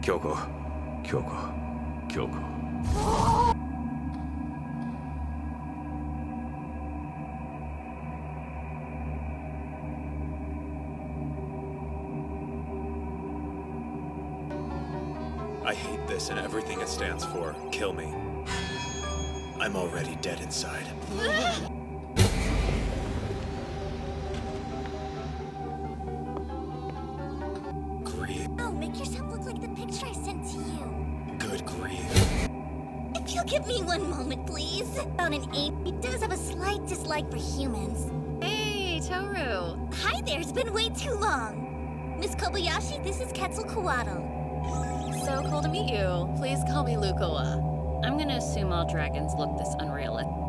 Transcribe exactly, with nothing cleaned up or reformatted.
京子、京子、京子。 I hate this and everything it stands for. Kill me. I'm already dead inside. Grief. Oh, make yourself look like the picture I sent to you. Good grief. If you'll give me one moment, please. On an ape, he does have a slight dislike for humans. Hey, Toru. Hi there, it's been way too long. Miss Kobayashi, this is Quetzalcoatl. So cool to meet you. Please call me Lukoa. I'm gonna assume all dragons look this unrealistic.